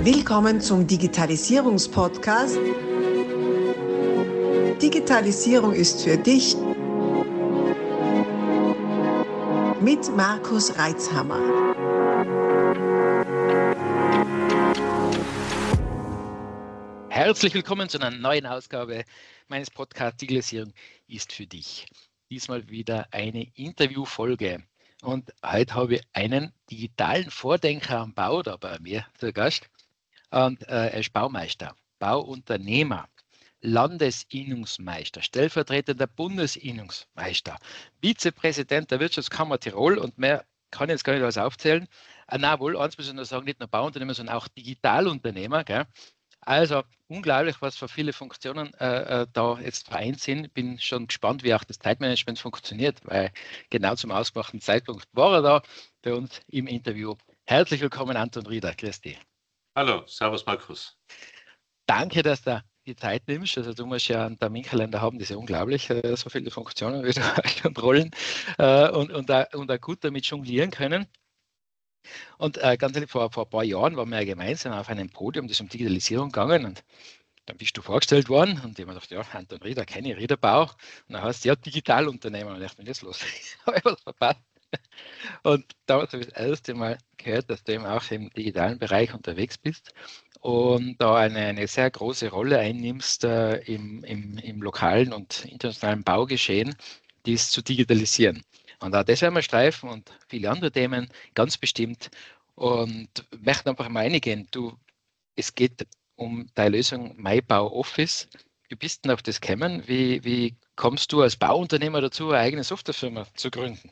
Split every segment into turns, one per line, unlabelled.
Willkommen zum Digitalisierungspodcast. Digitalisierung ist für dich mit Markus Reitzhammer.
Herzlich willkommen zu einer neuen Ausgabe meines Podcasts Digitalisierung ist für dich. Diesmal wieder eine Interviewfolge. Und heute habe ich einen digitalen Vordenker am Bau da bei mir zu Gast. Und er ist Baumeister, Bauunternehmer, Landesinnungsmeister, stellvertretender Bundesinnungsmeister, Vizepräsident der Wirtschaftskammer Tirol und mehr kann ich jetzt gar nicht alles aufzählen. Na wohl, eins muss ich nur sagen, nicht nur Bauunternehmer, sondern auch Digitalunternehmer. Gell? Also unglaublich, was für viele Funktionen da jetzt vereint sind. Bin schon gespannt, wie auch das Zeitmanagement funktioniert, weil genau zum ausgemachten Zeitpunkt war er da bei uns im Interview. Herzlich willkommen, Anton Rieder. Grüß dich.
Hallo, servus Markus.
Danke, dass du die Zeit nimmst. Also du musst ja einen Terminkalender haben, das ist ja unglaublich, so viele Funktionen wie du und Rollen und auch gut damit jonglieren können. Und ganz ehrlich, vor ein paar Jahren waren wir ja gemeinsam auf einem Podium, das um Digitalisierung gegangen und dann bist du vorgestellt worden und ich habe mir gedacht, ja, Anton Rieder, kenne ich, Riederbau. Und dann heißt es, ja, Digitalunternehmer. Und ich dachte, was ist los? Habe ich was verpasst? Und damals habe ich das erste Mal gehört, dass du eben auch im digitalen Bereich unterwegs bist und da eine sehr große Rolle einnimmst im lokalen und internationalen Baugeschehen, dies zu digitalisieren. Und auch das werden wir streifen und viele andere Themen ganz bestimmt. Und möchte einfach mal eingehen. Es geht um deine Lösung MyBau Office. Wie bist du denn auf das gekommen? Wie kommst du als Bauunternehmer dazu, eine eigene Softwarefirma zu gründen?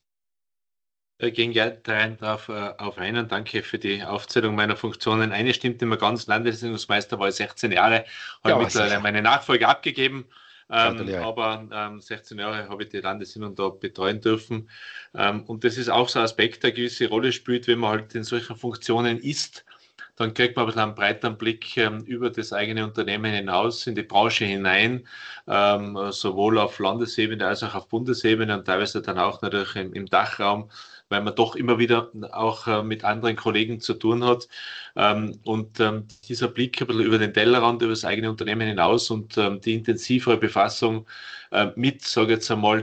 Ich gehe gerne darauf auf ein und danke für die Aufzählung meiner Funktionen. Eine stimmt immer ganz, Landesinnungsmeister war ich 16 Jahre, habe
Ja,
mittlerweile
sicher.
meine Nachfolge abgegeben,
Gratuliere.
aber 16 Jahre habe ich die Landesinnung da betreuen dürfen. Und das ist auch so ein Aspekt, der eine gewisse Rolle spielt, wenn man halt in solchen Funktionen ist. Dann kriegt man ein bisschen einen breiteren Blick über das eigene Unternehmen hinaus, in die Branche hinein, sowohl auf Landesebene als auch auf Bundesebene und teilweise dann auch natürlich im Dachraum, weil man doch immer wieder auch mit anderen Kollegen zu tun hat. Und dieser Blick ein bisschen über den Tellerrand, über das eigene Unternehmen hinaus und die intensivere Befassung mit, sage ich jetzt einmal,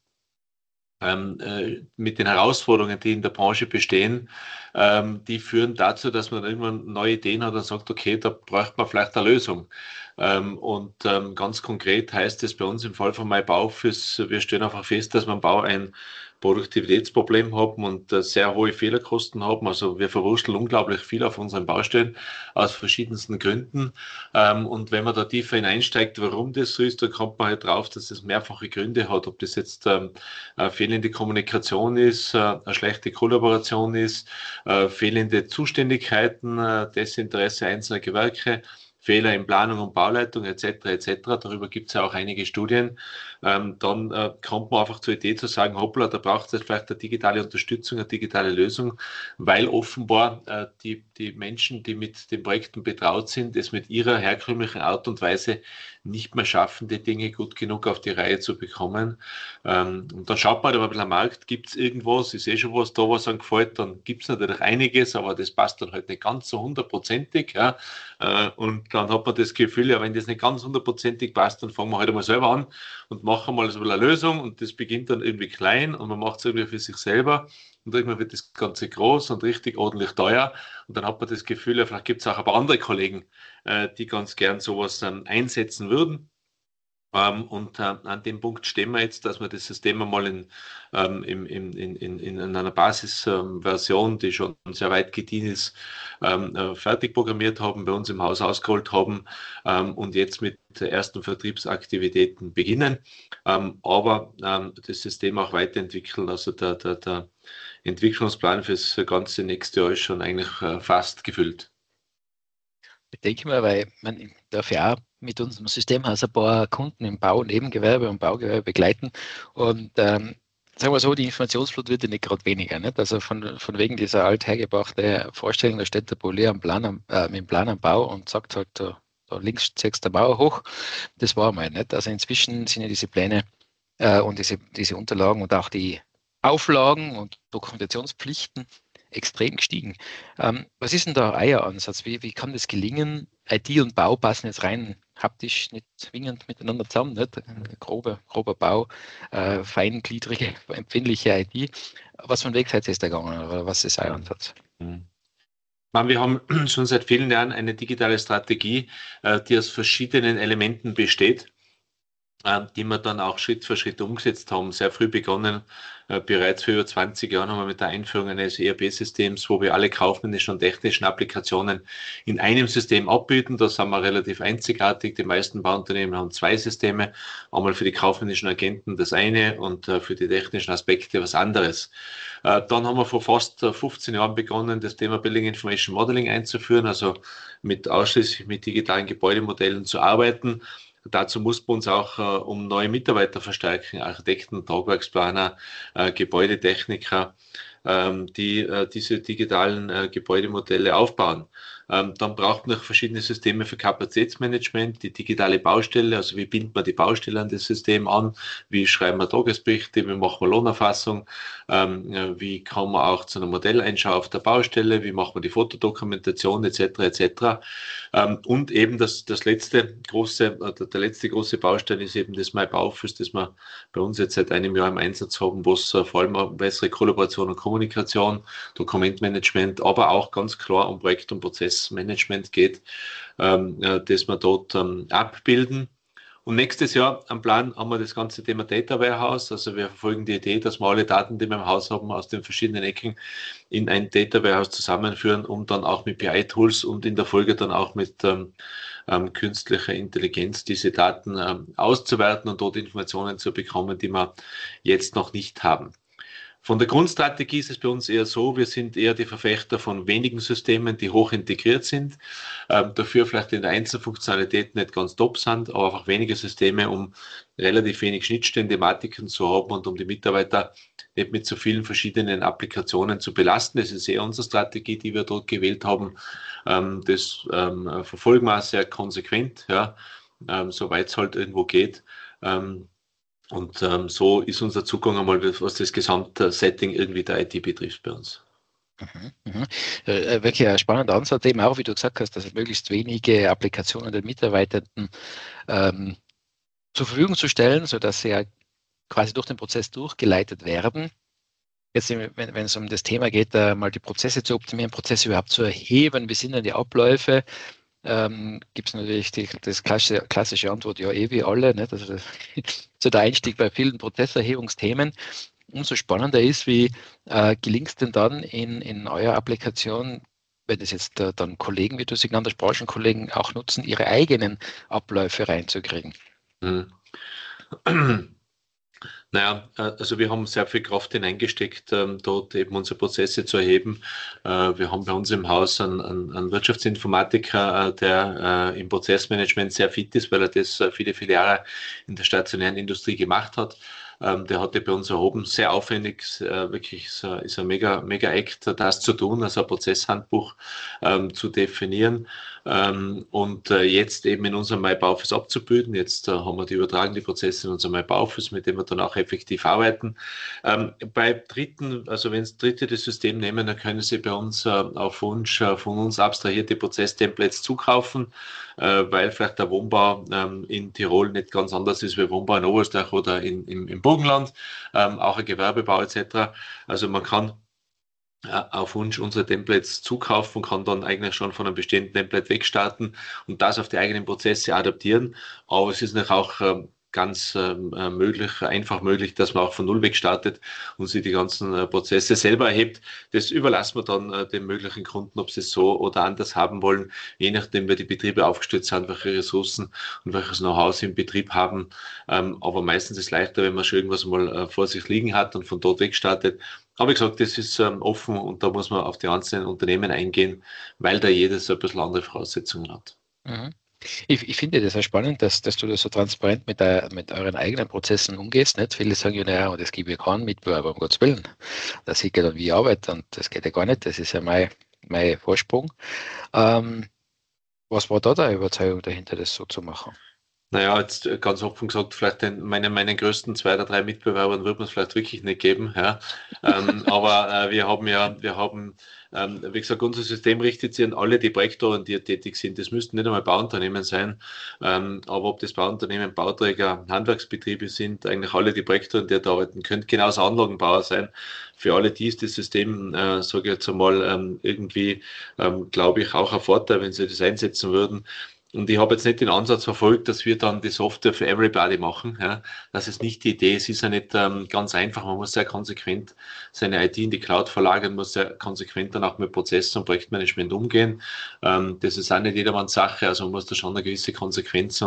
mit den Herausforderungen, die in der Branche bestehen, die führen dazu, dass man irgendwann neue Ideen hat und sagt, okay, da braucht man vielleicht eine Lösung. Und ganz konkret heißt es bei uns im Fall von MyBauOffice, wir stellen einfach fest, dass wir im Bau ein Produktivitätsproblem haben und sehr hohe Fehlerkosten haben. Also wir verwurschteln unglaublich viel auf unseren Baustellen aus verschiedensten Gründen. Und wenn man da tiefer hineinsteigt, warum das so ist, dann kommt man halt drauf, dass es mehrfache Gründe hat, ob das jetzt fehlende Kommunikation ist, eine schlechte Kollaboration ist, fehlende Zuständigkeiten, Desinteresse einzelner Gewerke, Fehler in Planung und Bauleitung etc. etc. Darüber gibt es ja auch einige Studien. Dann kommt man einfach zur Idee zu sagen, hoppla, da braucht es vielleicht eine digitale Unterstützung, eine digitale Lösung, weil offenbar die Menschen, die mit den Projekten betraut sind, es mit ihrer herkömmlichen Art und Weise nicht mehr schaffen, die Dinge gut genug auf die Reihe zu bekommen. Und dann schaut man aber ein bisschen am Markt, gibt es irgendwas, ich sehe schon was da, was einem gefällt, dann gibt es natürlich einiges, aber das passt dann halt nicht ganz so hundertprozentig. Ja. Und dann hat man das Gefühl, ja, wenn das nicht ganz hundertprozentig passt, dann fangen wir halt einmal selber an und machen mal so eine Lösung und das beginnt dann irgendwie klein und man macht es irgendwie für sich selber und irgendwann wird das Ganze groß und richtig ordentlich teuer und dann hat man das Gefühl, ja, vielleicht gibt es auch ein paar andere Kollegen, die ganz gern sowas einsetzen würden. Und an dem Punkt stehen wir jetzt, dass wir das System einmal in einer Basisversion, die schon sehr weit gediehen ist, fertig programmiert haben, bei uns im Haus ausgerollt haben und jetzt mit ersten Vertriebsaktivitäten beginnen, aber das System auch weiterentwickeln. Also der Entwicklungsplan für das ganze nächste Jahr ist schon eigentlich fast gefüllt.
Ich denke mal, weil man darf ja auch mit unserem Systemhaus ein paar Kunden im Bau- und Nebengewerbe und Baugewerbe begleiten. Und sagen wir so, die Informationsflut wird ja nicht gerade weniger. Nicht? Also von wegen dieser althergebrachte Vorstellung, da steht der Polier mit dem Plan am Bau und sagt halt, da links zählst der Mauer hoch. Das war mal nicht. Also inzwischen sind ja diese Pläne und diese Unterlagen und auch die Auflagen und Dokumentationspflichten extrem gestiegen. Was ist denn da euer Ansatz? Wie kann das gelingen? IT und Bau passen jetzt rein haptisch nicht zwingend miteinander zusammen, nicht? Grober Bau, feingliedrige, empfindliche IT. Was für einen Weg seid ihr da gegangen oder was ist euer Ansatz?
Wir haben schon seit vielen Jahren eine digitale Strategie, die aus verschiedenen Elementen besteht, die wir dann auch Schritt für Schritt umgesetzt haben. Sehr früh begonnen, bereits vor über 20 Jahren haben wir mit der Einführung eines ERP-Systems, wo wir alle kaufmännischen und technischen Applikationen in einem System abbilden. Da sind wir relativ einzigartig. Die meisten Bauunternehmen haben 2 Systeme, einmal für die kaufmännischen Agenten das eine und für die technischen Aspekte was anderes. Dann haben wir vor fast 15 Jahren begonnen, das Thema Building Information Modeling einzuführen, also ausschließlich mit digitalen Gebäudemodellen zu arbeiten. Dazu mussten wir uns auch um neue Mitarbeiter verstärken, Architekten, Tragwerksplaner, Gebäudetechniker, die diese digitalen Gebäudemodelle aufbauen. Dann braucht man noch verschiedene Systeme für Kapazitätsmanagement, die digitale Baustelle, also wie bindet man die Baustelle an das System an, wie schreiben wir Tagesberichte, wie machen wir Lohnerfassung, wie kommen wir auch zu einer Modelleinschau auf der Baustelle, wie machen wir die Fotodokumentation etc. Und eben der letzte große Baustein ist eben das MyBauOffice, das wir bei uns jetzt seit einem Jahr im Einsatz haben, wo es vor allem um bessere Kollaboration und Kommunikation, Dokumentmanagement, aber auch ganz klar um Projekt- und Prozessmanagement geht, das wir dort abbilden. Und nächstes Jahr am Plan haben wir das ganze Thema Data Warehouse. Also wir verfolgen die Idee, dass wir alle Daten, die wir im Haus haben, aus den verschiedenen Ecken in ein Data Warehouse zusammenführen, um dann auch mit BI-Tools und in der Folge dann auch mit künstlicher Intelligenz diese Daten auszuwerten und dort Informationen zu bekommen, die wir jetzt noch nicht haben. Von der Grundstrategie ist es bei uns eher so, wir sind eher die Verfechter von wenigen Systemen, die hoch integriert sind, dafür vielleicht in der Einzelfunktionalität nicht ganz top sind, aber einfach wenige Systeme, um relativ wenig Schnittstellenthematiken zu haben und um die Mitarbeiter nicht mit so vielen verschiedenen Applikationen zu belasten. Das ist eher unsere Strategie, die wir dort gewählt haben. Das verfolgen wir auch sehr konsequent, ja, soweit es halt irgendwo geht. Und so ist unser Zugang einmal, was das gesamte Setting irgendwie der IT betrifft bei uns.
Wirklich ein spannender Ansatz, eben auch, wie du gesagt hast, dass möglichst wenige Applikationen den Mitarbeitenden zur Verfügung zu stellen, sodass sie ja quasi durch den Prozess durchgeleitet werden. Jetzt, wenn es um das Thema geht, mal die Prozesse zu optimieren, Prozesse überhaupt zu erheben, wie sind denn die Abläufe? Gibt es natürlich das klassische Antwort, ja, wie alle. Nicht? Also so der Einstieg bei vielen Prozesserhebungsthemen. Umso spannender ist, wie gelingt es denn dann in eurer Applikation, wenn das jetzt dann Kollegen, wie du sie genannt hast, Branchenkollegen auch nutzen, ihre eigenen Abläufe reinzukriegen?
Naja, also wir haben sehr viel Kraft hineingesteckt, dort eben unsere Prozesse zu erheben. Wir haben bei uns im Haus einen Wirtschaftsinformatiker, der im Prozessmanagement sehr fit ist, weil er das viele, viele Jahre in der stationären Industrie gemacht hat. Der hatte bei uns erhoben, sehr aufwendig, wirklich ist ein mega Act, das zu tun, also ein Prozesshandbuch zu definieren und jetzt eben in unserem MyBauOffice abzubilden. Jetzt haben wir die übertragenen Prozesse in unserem MyBauOffice, mit dem wir dann auch effektiv arbeiten. Bei Dritten, also wenn es Dritte das System nehmen, dann können sie bei uns auf Wunsch von uns abstrahierte Prozesstemplates zukaufen, weil vielleicht der Wohnbau in Tirol nicht ganz anders ist wie Wohnbau in Oberösterreich oder im Burgenland, auch ein Gewerbebau etc. Also man kann auf Wunsch unsere Templates zukaufen und kann dann eigentlich schon von einem bestehenden Template wegstarten und das auf die eigenen Prozesse adaptieren. Aber es ist natürlich auch ganz einfach möglich, dass man auch von Null weg startet und sich die ganzen Prozesse selber erhebt. Das überlassen wir dann den möglichen Kunden, ob sie es so oder anders haben wollen, je nachdem, wie die Betriebe aufgestellt sind, welche Ressourcen und welches Know-how sie im Betrieb haben. Aber meistens ist es leichter, wenn man schon irgendwas mal vor sich liegen hat und von dort weg startet. Aber wie gesagt, das ist offen und da muss man auf die einzelnen Unternehmen eingehen, weil da jedes ein bisschen andere Voraussetzungen hat.
Mhm. Ich finde das sehr spannend, dass du das so transparent mit euren eigenen Prozessen umgehst. Nicht? Viele sagen ja, naja, das gebe ich keinen Mitbewerber, um Gottes Willen. Das sieht ja dann, wie ich arbeite und das geht ja gar nicht. Das ist ja mein Vorsprung. Was war da deine Überzeugung dahinter, das so zu machen?
Naja, jetzt ganz offen gesagt, vielleicht meinen größten 2 oder 3 Mitbewerbern wird man es vielleicht wirklich nicht geben. Ja. Aber wir haben, wie gesagt, unser System richtet sich an alle, die projektorientiert tätig sind. Das müssten nicht einmal Bauunternehmen sein, aber ob das Bauunternehmen, Bauträger, Handwerksbetriebe sind, eigentlich alle, die projektorientiert arbeiten, könnte genauso Anlagenbauer sein. Für alle die ist das System, sage ich jetzt einmal, irgendwie, glaube ich, auch ein Vorteil, wenn sie das einsetzen würden. Und ich habe jetzt nicht den Ansatz verfolgt, dass wir dann die Software für everybody machen. Ja. Das ist nicht die Idee. Es ist ja nicht ganz einfach. Man muss sehr konsequent seine IT in die Cloud verlagern, muss sehr konsequent dann auch mit Prozessen und Projektmanagement umgehen. Das ist auch nicht jedermanns Sache. Also man muss da schon eine gewisse Konsequenz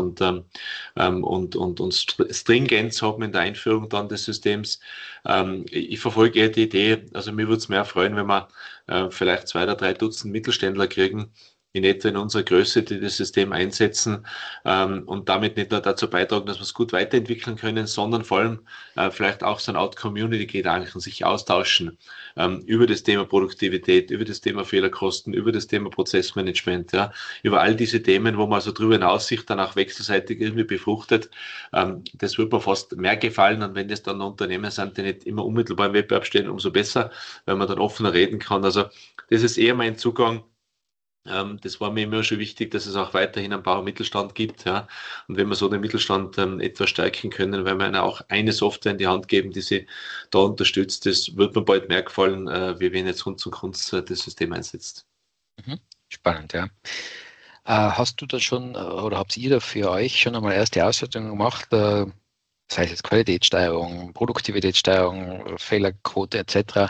und Stringenz haben in der Einführung dann des Systems. Ich verfolge eher die Idee, also mir würde es mehr freuen, wenn wir vielleicht 2 oder 3 Dutzend Mittelständler kriegen, in etwa in unserer Größe, die das System einsetzen und damit nicht nur dazu beitragen, dass wir es gut weiterentwickeln können, sondern vor allem vielleicht auch so eine Art Community-Gedanken sich austauschen über das Thema Produktivität, über das Thema Fehlerkosten, über das Thema Prozessmanagement, ja, über all diese Themen, wo man also darüber hinaus sich dann auch wechselseitig irgendwie befruchtet. Das wird mir fast mehr gefallen, und wenn das dann Unternehmen sind, die nicht immer unmittelbar im Wettbewerb stehen, umso besser, weil man dann offener reden kann. Also das ist eher mein Zugang. Das war mir immer schon wichtig, dass es auch weiterhin einen Baumittelstand gibt. Ja. Und wenn wir so den Mittelstand etwas stärken können, weil wir ihnen auch eine Software in die Hand geben, die sie da unterstützt, das wird mir bald mehr gefallen, wie wenn jetzt Hunds und Kunst das System einsetzt.
Spannend, ja. Hast du da schon oder habt ihr da für euch schon einmal erste Auswertungen gemacht, sei es jetzt Qualitätssteuerung, Produktivitätssteuerung, Fehlerquote etc.,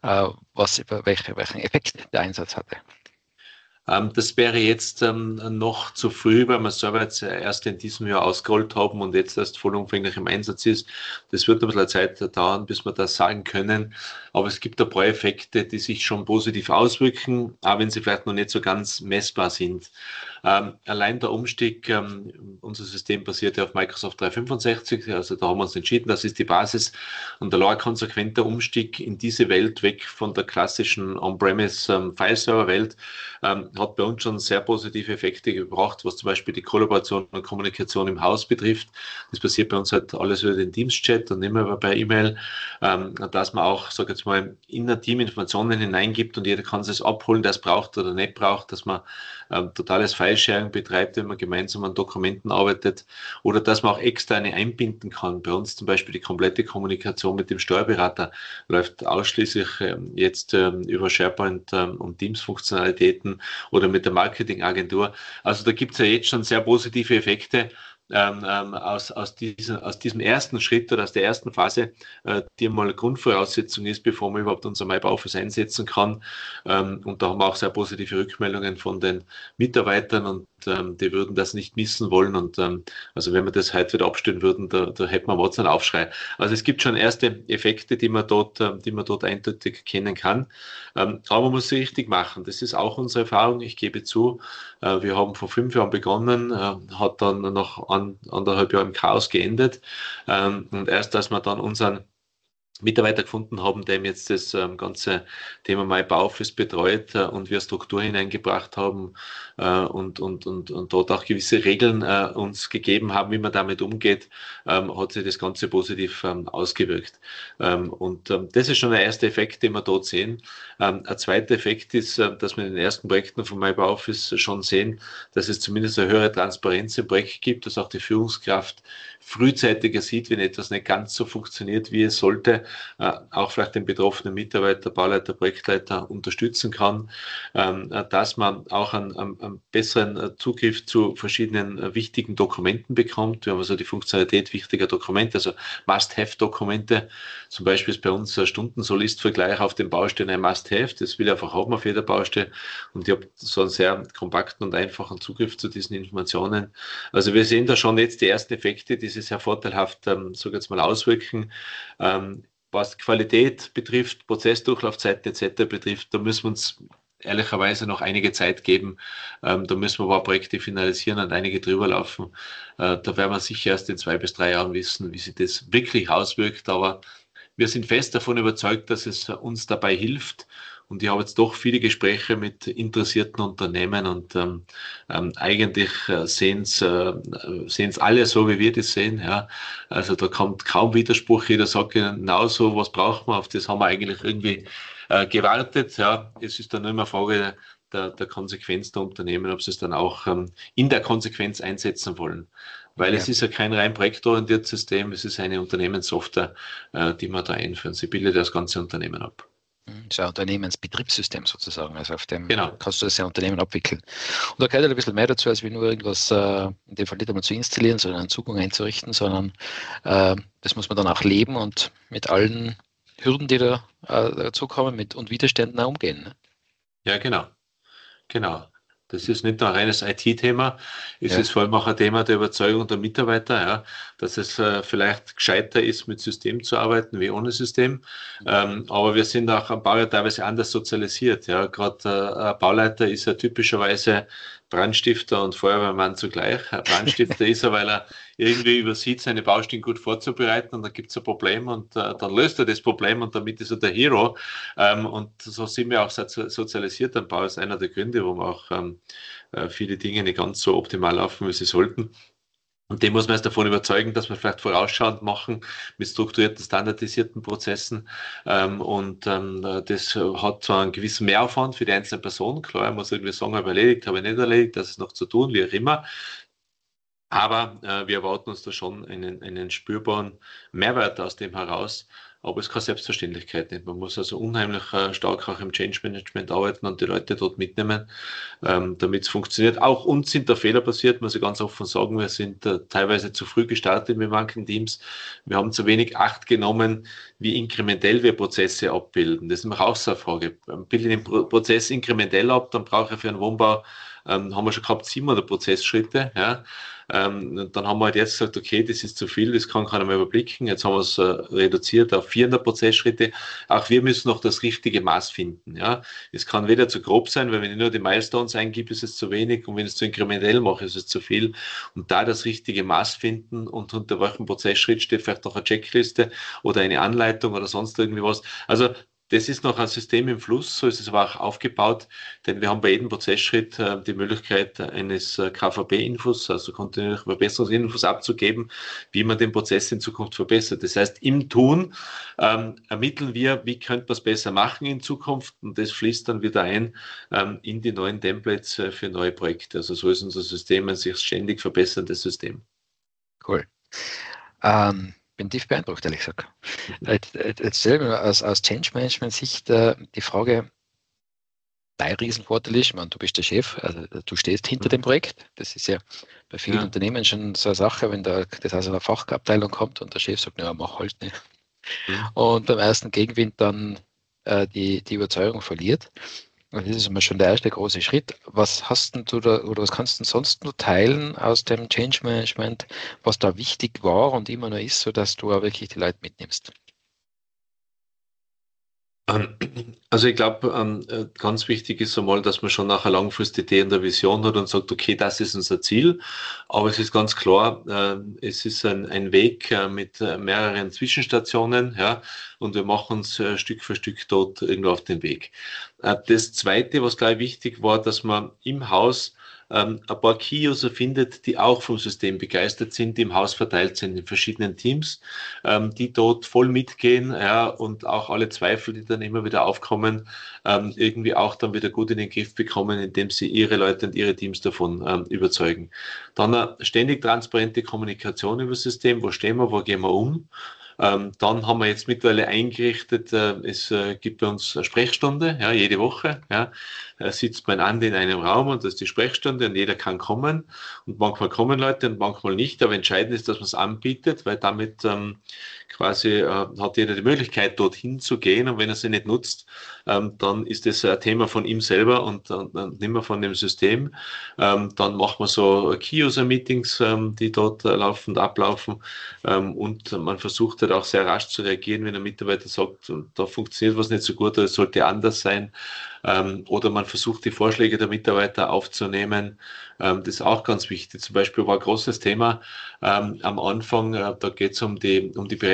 welchen Effekt der Einsatz hatte?
Das wäre jetzt noch zu früh, weil wir es selber jetzt erst in diesem Jahr ausgerollt haben und jetzt erst vollumfänglich im Einsatz ist. Das wird ein bisschen Zeit dauern, bis wir das sagen können. Aber es gibt ein paar Effekte, die sich schon positiv auswirken, auch wenn sie vielleicht noch nicht so ganz messbar sind. Allein der Umstieg, unser System basiert ja auf Microsoft 365, also da haben wir uns entschieden, das ist die Basis, und ein konsequenter Umstieg in diese Welt, weg von der klassischen On-Premise File-Server-Welt, hat bei uns schon sehr positive Effekte gebracht, was zum Beispiel die Kollaboration und Kommunikation im Haus betrifft. Das passiert bei uns halt alles über den Teams-Chat und nicht mehr per E-Mail, dass man auch, sag jetzt mal, in ein Team Informationen hineingibt und jeder kann es abholen, der es braucht oder nicht braucht, dass man totales File-Sharing betreibt, wenn man gemeinsam an Dokumenten arbeitet, oder dass man auch externe einbinden kann. Bei uns zum Beispiel die komplette Kommunikation mit dem Steuerberater läuft ausschließlich jetzt über SharePoint und Teams-Funktionalitäten oder mit der Marketingagentur. Also da gibt es ja jetzt schon sehr positive Effekte aus diesem ersten Schritt oder aus der ersten Phase, die mal eine Grundvoraussetzung ist, bevor man überhaupt unser MyBauoffice einsetzen kann. Und da haben wir auch sehr positive Rückmeldungen von den Mitarbeitern, und die würden das nicht missen wollen. Und also wenn wir das heute wieder abstellen würden, da hätten wir einen Aufschrei. Also es gibt schon erste Effekte, die man dort eindeutig erkennen kann. Aber man muss sie richtig machen. Das ist auch unsere Erfahrung. Ich gebe zu, wir haben vor 5 Jahren begonnen, hat dann nach 1,5 Jahren im Chaos geendet. Und erst als wir dann unseren Mitarbeiter gefunden haben, der jetzt das ganze Thema MyBauoffice betreut und wir Struktur hineingebracht haben und dort auch gewisse Regeln uns gegeben haben, wie man damit umgeht, hat sich das Ganze positiv ausgewirkt. Das ist schon der erste Effekt, den wir dort sehen. Ein zweiter Effekt ist, dass wir in den ersten Projekten von MyBauoffice schon sehen, dass es zumindest eine höhere Transparenz im Projekt gibt, dass auch die Führungskraft frühzeitiger sieht, wenn etwas nicht ganz so funktioniert, wie es sollte, auch vielleicht den betroffenen Mitarbeiter, Bauleiter, Projektleiter unterstützen kann, dass man auch einen besseren Zugriff zu verschiedenen wichtigen Dokumenten bekommt. Wir haben also die Funktionalität wichtiger Dokumente, also Must-Have-Dokumente. Zum Beispiel ist bei uns ein Stundensolist-Vergleich auf den Baustellen ein Must-Have. Das will ich einfach haben auf jeder Baustelle. Und ich habe so einen sehr kompakten und einfachen Zugriff zu diesen Informationen. Also wir sehen da schon jetzt die ersten Effekte, die sich sehr vorteilhaft, sage jetzt mal, auswirken. Was Qualität betrifft, Prozessdurchlaufzeiten etc. betrifft, da müssen wir uns ehrlicherweise noch einige Zeit geben. Da müssen wir ein paar Projekte finalisieren und einige drüber laufen. Da werden wir sicher erst in 2 bis 3 Jahren wissen, wie sich das wirklich auswirkt. Aber wir sind fest davon überzeugt, dass es uns dabei hilft Und ich habe jetzt doch viele Gespräche mit interessierten Unternehmen und eigentlich sehen es alle so, wie wir das sehen. Ja. Also da kommt kaum Widerspruch. Jeder sagt genau so, was braucht man, auf das haben wir eigentlich irgendwie gewartet. Ja. Es ist dann nur immer eine Frage der Konsequenz der Unternehmen, ob sie es dann auch in der Konsequenz einsetzen wollen. Weil es ist ja kein rein projektorientiertes System, es ist eine Unternehmenssoftware, die wir da einführen. Sie bildet das ganze Unternehmen ab.
Das ist ein Unternehmensbetriebssystem sozusagen, also auf dem
Genau.
kannst du das ja Unternehmen abwickeln. Und da gehört ein bisschen mehr dazu, als wie nur irgendwas in dem Fall nicht einmal zu installieren, sondern einen Zugang einzurichten, sondern das muss man dann auch leben und mit allen Hürden, die da dazukommen und Widerständen auch umgehen. Ne?
Ja, genau. Genau. Das ist nicht nur ein reines IT-Thema, es
Ja.
ist vor allem auch ein Thema der Überzeugung der Mitarbeiter, ja, dass es vielleicht gescheiter ist, mit System zu arbeiten wie ohne System. Aber wir sind auch am Bau ja teilweise anders sozialisiert. Ja. Gerade ein Bauleiter ist ja typischerweise Brandstifter und Feuerwehrmann zugleich. Ein Brandstifter ist er, weil er irgendwie übersieht, seine Baustellen gut vorzubereiten und dann gibt es ein Problem und dann löst er das Problem und damit ist er der Hero. Und so sind wir auch sozialisiert am Bau. Das ist einer der Gründe, warum auch viele Dinge nicht ganz so optimal laufen, wie sie sollten. Und dem muss man erst davon überzeugen, dass wir vielleicht vorausschauend machen mit strukturierten, standardisierten Prozessen. Das hat zwar einen gewissen Mehraufwand für die einzelne Person. Klar, ich muss irgendwie sagen, habe ich erledigt, habe ich nicht erledigt, das ist noch zu tun, wie auch immer. Aber wir erwarten uns da schon einen spürbaren Mehrwert aus dem heraus. Aber es ist keine Selbstverständlichkeit nicht. Man muss also unheimlich stark auch im Change Management arbeiten und die Leute dort mitnehmen, damit es funktioniert. Auch uns sind da Fehler passiert, muss ich ganz offen sagen. Wir sind teilweise zu früh gestartet mit manchen Teams. Wir haben zu wenig Acht genommen, wie inkrementell wir Prozesse abbilden. Das ist nämlich auch so eine Frage. Bilde ich den Prozess inkrementell ab, dann brauche ich für einen Wohnbau, haben wir schon gehabt, 700 Prozessschritte. Ja. Dann haben wir halt jetzt gesagt, okay, das ist zu viel, das kann keiner mehr überblicken. Jetzt haben wir es reduziert auf 400 Prozessschritte. Auch wir müssen noch das richtige Maß finden. Ja. Es kann weder zu grob sein, weil wenn ich nur die Milestones eingebe, ist es zu wenig und wenn ich es zu inkrementell mache, ist es zu viel. Und da das richtige Maß finden und unter welchem Prozessschritt steht vielleicht noch eine Checkliste oder eine Anleitung oder sonst irgendwie was. Also das ist noch ein System im Fluss, so ist es aber auch aufgebaut, denn wir haben bei jedem Prozessschritt die Möglichkeit eines KVP-Infos, also kontinuierlich Verbesserungsinfos abzugeben, wie man den Prozess in Zukunft verbessert. Das heißt, im Tun ermitteln wir, wie könnte man es besser machen in Zukunft und das fließt dann wieder ein in die neuen Templates für neue Projekte. Also so ist unser System ein sich ständig verbesserndes System.
Cool. Bin tief beeindruckt, ehrlich gesagt. Jetzt selber aus Change Management Sicht die Frage, dein Riesenvorteil ist, ich meine, du bist der Chef, also du stehst hinter dem Projekt. Das ist ja bei vielen Unternehmen schon so eine Sache, wenn das aus einer Fachabteilung kommt und der Chef sagt, ja, mach halt nicht. Und beim ersten Gegenwind dann die Überzeugung verliert. Und das ist immer schon der erste große Schritt. Was hast denn du da oder was kannst du denn sonst noch teilen aus dem Change Management, was da wichtig war und immer noch ist, sodass du auch wirklich die Leute mitnimmst?
Also ich glaube, ganz wichtig ist einmal, dass man schon nachher langfristige Idee und eine Vision hat und sagt, okay, das ist unser Ziel. Aber es ist ganz klar, es ist ein Weg mit mehreren Zwischenstationen, ja, und wir machen uns Stück für Stück dort irgendwo auf den Weg. Das Zweite, was gleich wichtig war, dass man im Haus ein paar Key-User findet, die auch vom System begeistert sind, die im Haus verteilt sind in verschiedenen Teams, die dort voll mitgehen, ja, und auch alle Zweifel, die dann immer wieder aufkommen, irgendwie auch dann wieder gut in den Griff bekommen, indem sie ihre Leute und ihre Teams davon überzeugen. Dann eine ständig transparente Kommunikation über das System, wo stehen wir, wo gehen wir um. Dann haben wir jetzt mittlerweile eingerichtet, es gibt bei uns eine Sprechstunde, ja, jede Woche. Ja, sitzt man an in einem Raum und das ist die Sprechstunde und jeder kann kommen. Und manchmal kommen Leute und manchmal nicht, aber entscheidend ist, dass man es anbietet, weil damit quasi hat jeder die Möglichkeit, dorthin zu gehen und wenn er sie nicht nutzt, dann ist das ein Thema von ihm selber und nicht mehr von dem System. Dann machen wir so Key-User-Meetings, die dort laufend ablaufen und man versucht halt auch sehr rasch zu reagieren, wenn ein Mitarbeiter sagt, da funktioniert was nicht so gut oder es sollte anders sein. Oder man versucht, die Vorschläge der Mitarbeiter aufzunehmen. Das ist auch ganz wichtig. Zum Beispiel war ein großes Thema am Anfang, da geht es um die Berechnung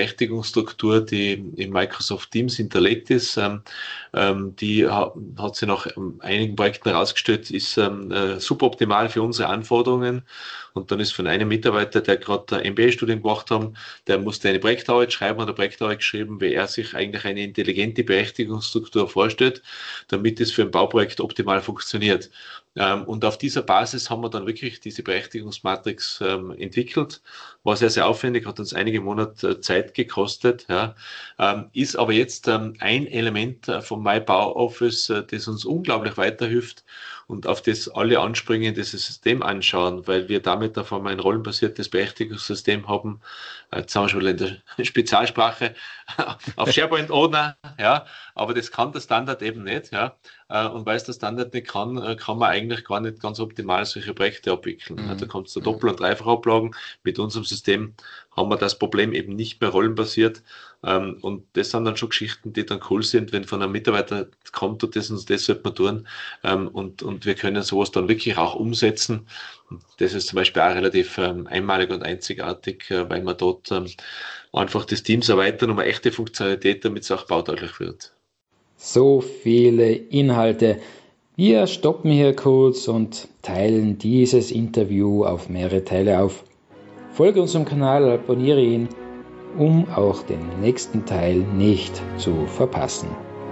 Berechtigungsstruktur, die in Microsoft Teams hinterlegt ist. Die hat sich nach einigen Projekten herausgestellt, ist suboptimal für unsere Anforderungen. Und dann ist von einem Mitarbeiter, der gerade ein MBA-Studium gemacht hat, der musste eine Projektarbeit schreiben, hat eine Projektarbeit geschrieben, wie er sich eigentlich eine intelligente Berechtigungsstruktur vorstellt, damit es für ein Bauprojekt optimal funktioniert. Und auf dieser Basis haben wir dann wirklich diese Berechtigungsmatrix entwickelt. War sehr, sehr aufwendig, hat uns einige Monate Zeit gekostet, ja. Ist aber jetzt ein Element vom MyBauOffice, das uns unglaublich weiterhilft und auf das alle anspringen, dieses System anschauen, weil wir damit auf einmal ein rollenbasiertes Berechtigungssystem haben. Jetzt haben wir schon in der Spezialsprache auf SharePoint Owner, ja, aber das kann der Standard eben nicht, ja. Und weil es der Standard nicht kann, kann man eigentlich gar nicht ganz optimal solche Projekte abwickeln. Da kommt es zu Doppel- und Dreifachablagen. Mit unserem System haben wir das Problem eben nicht mehr rollenbasiert. Und das sind dann schon Geschichten, die dann cool sind, wenn von einem Mitarbeiter kommt, und das sollte man tun. Und wir können sowas dann wirklich auch umsetzen. Das ist zum Beispiel auch relativ einmalig und einzigartig, weil wir dort einfach das Teams erweitern um eine echte Funktionalität, damit es auch bautauglich wird.
So viele Inhalte. Wir stoppen hier kurz und teilen dieses Interview auf mehrere Teile auf. Folge unserem Kanal, abonniere ihn, um auch den nächsten Teil nicht zu verpassen.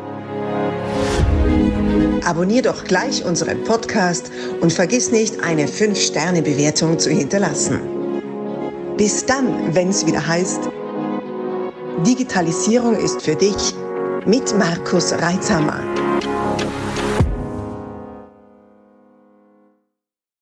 Abonnier doch gleich unseren Podcast und vergiss nicht, eine 5-Sterne-Bewertung zu hinterlassen. Bis dann, wenn es wieder heißt, Digitalisierung ist für dich mit Markus Reitzhammer.